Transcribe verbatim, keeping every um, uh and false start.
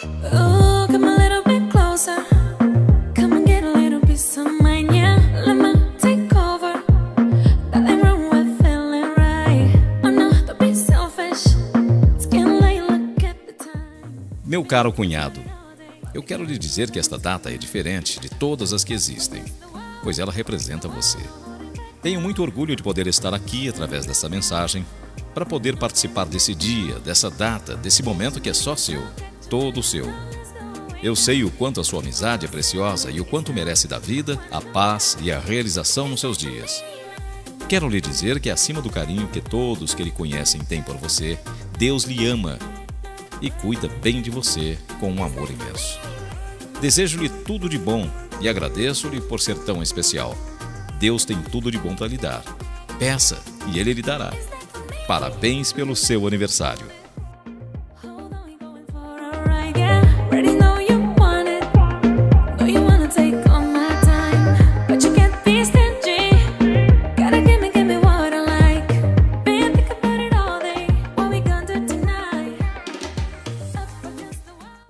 Ooh, come a little bit closer. Come and get a little piece of mine, yeah. Let me take over. Nothing wrong with feeling right. Oh no, don't be selfish. It's getting late, look at the time. Meu caro cunhado, eu quero lhe dizer que esta data é diferente de todas as que existem, pois ela representa você. Tenho muito orgulho de poder estar aqui através dessa mensagem, para poder participar desse dia, dessa data, desse momento que é só seu, todo seu. Eu sei o quanto a sua amizade é preciosa e o quanto merece da vida, a paz e a realização nos seus dias. Quero lhe dizer que acima do carinho que todos que lhe conhecem têm por você, Deus lhe ama e cuida bem de você com um amor imenso. Desejo-lhe tudo de bom e agradeço-lhe por ser tão especial. Deus tem tudo de bom para lhe dar. Peça e Ele lhe dará. Parabéns pelo seu aniversário.